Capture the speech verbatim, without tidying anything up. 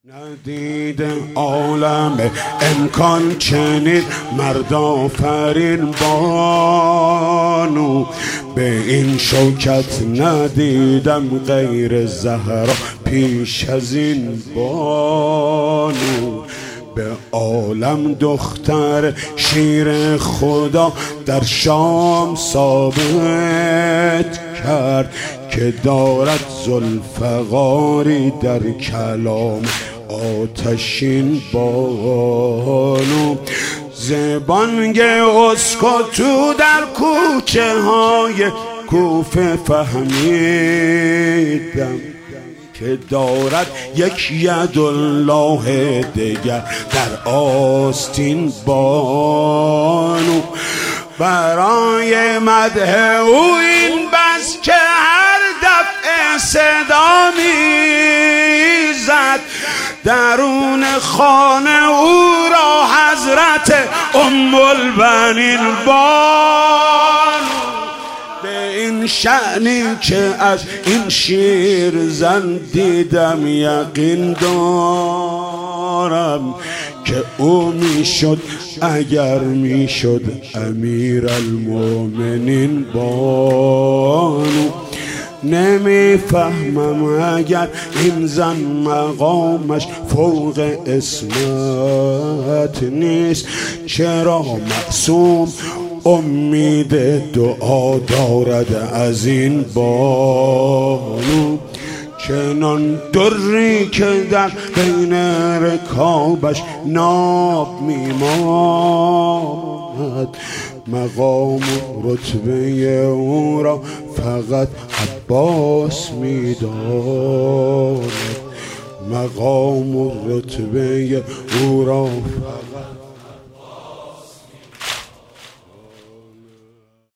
ندید عالم امکان چنین مرد آفرین بانو، به این شوکت ندیدم غیر زهرا پیش از این بانو. به عالم دختر شیر خدا در شام ثابت کرد که دارد ذوالفقاری در کلام آتشین بانو. زبانگ اسکوتو در کوچه های کوفه فهمیدم که دارد یک ید الله دیگر در آستین بانو. برای مدح او این بس که هر دفعه صدا میزد درون خانه او را حضرت ام البنین بانو. به این شأنی که از این شیر زن دیدم یقین دارم که او میشد اگر میشد امیر المؤمنین بانو. نمیفهمم اگر این زن مقامش فوق اسمت نیست، چرا معصوم امید دعا دارد از این بانو. چنان دری که در بین رکابش ناب میماند، مقام و رتبه او را فقط عباس میداند. مقام و رتبه او را فقط